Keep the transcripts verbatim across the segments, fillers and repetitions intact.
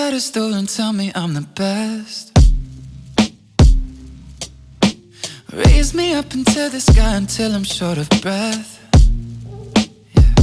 pedestal and tell me I'm the best. Raise me up into the sky until I'm short of breath. Yeah.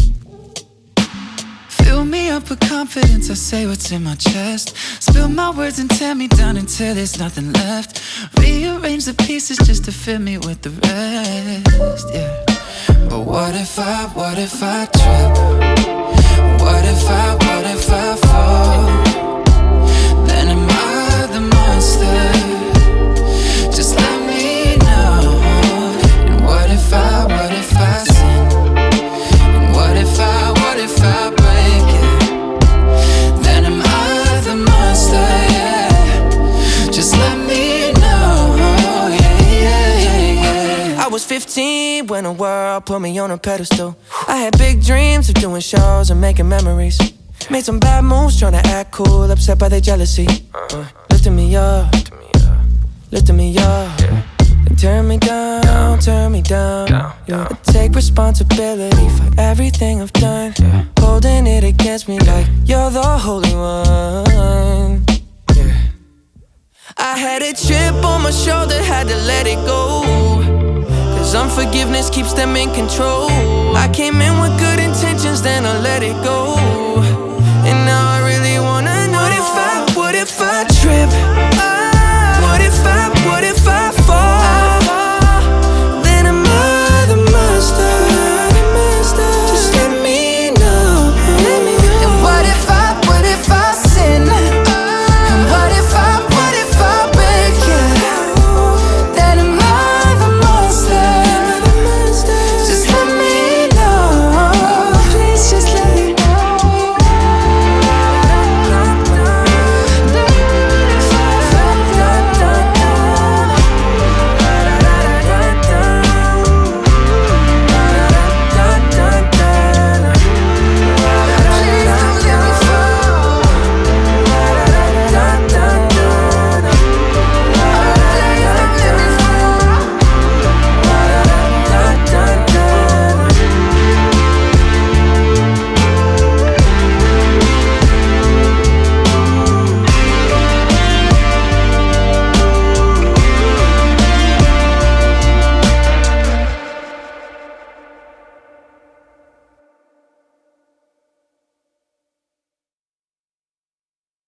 Fill me up with confidence, I say what's in my chest. Spill my words and tear me down until there's nothing left. Rearrange the pieces just to fill me with the rest. Yeah. But what if I, what if I trip? What if I, what if I fall? Then am I the monster? Just let me know. And what if I, what if I sin? And what if I, what if I break it? Then am I the monster, yeah. Just let me know, yeah, yeah, yeah, yeah. I was fifteen when the world put me on a pedestal. I had big dreams of doing shows and making memories. Made some bad moves trying to act cool, upset by their jealousy. uh, Lifting me up, lifting me up, and turn me down, turn me down. Yeah. I take responsibility for everything I've done, holding it against me like you're the holy one. Yeah. I had a chip on my shoulder, had to let it go, cause unforgiveness keeps them in control. I came in with good intentions, then I let it go.